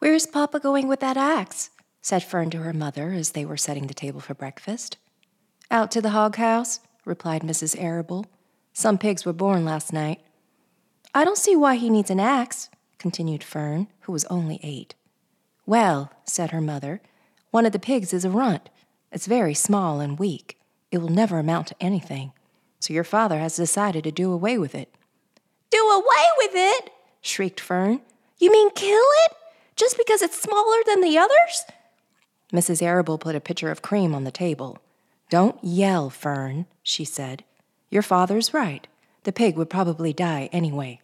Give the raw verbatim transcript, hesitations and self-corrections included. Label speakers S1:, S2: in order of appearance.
S1: "Where's Papa going with that axe?" said Fern to her mother as they were setting the table for breakfast. "Out to the hog house," replied Missus Arable. "Some pigs were born last night." "I don't see why he needs an axe," continued Fern, who was only eight. "Well," said her mother, "one of the pigs is a runt. It's very small and weak. It will never amount to anything. So your father has decided to do away with it." "Do away with it?" shrieked Fern. "You mean kill it? Just because it's smaller than the others?" Missus Arable put a pitcher of cream on the table. "Don't yell, Fern," she said. "Your father's right. The pig would probably die anyway."